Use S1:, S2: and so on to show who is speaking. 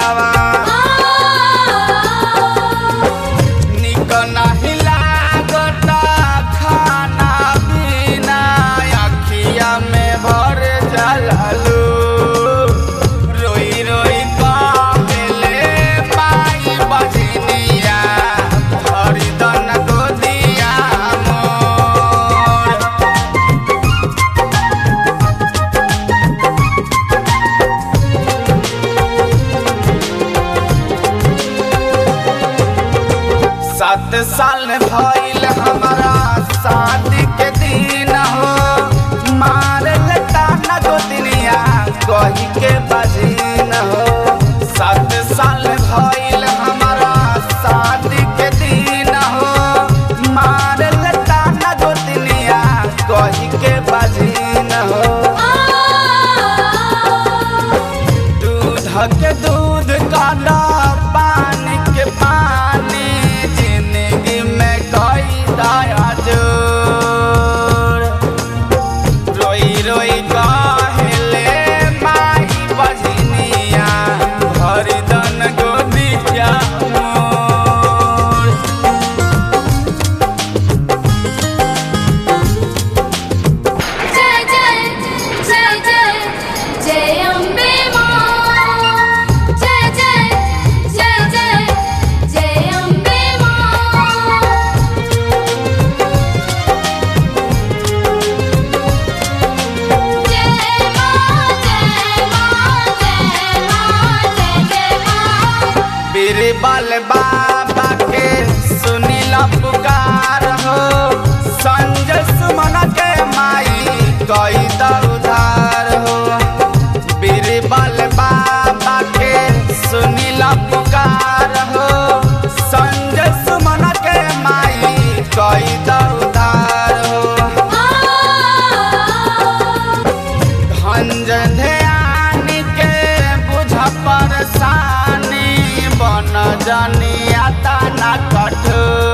S1: दिलावा निक नहीं लागता खाना पीना अखिया में भर जलालू रोई रोई काबिले माई बजनिया हरिदन को दिया मोर। सात साल भइल हमारा शादी के दिन हो मार लेता न गोतनिया कही के बजीन हो। 7 साल भइल हमारा शादी के दिन हो मार लेता न गोतनिया कही के बजीन हो। दूध के दूध काला पानी के पानी जिंदगी में कोई दया जोर रोई रोई कहले माई बजनिया हरिदन गोदिया मोर।
S2: जय जय जय जय जय अम्बे मां जय जय जय जय जय अम्बे मां। जय मां जय मां जय मां जय जय मां।
S1: बीरबल बाबा के सुनीला पुकार हो संजय सुमन के माई कई उधार हो। बीरबल बाबा के सुनीला पुकार हो संजय सुमन के माई कई उधार हो। धंज ध्यान के बुझ परेशानी बन जनिया तना कठोर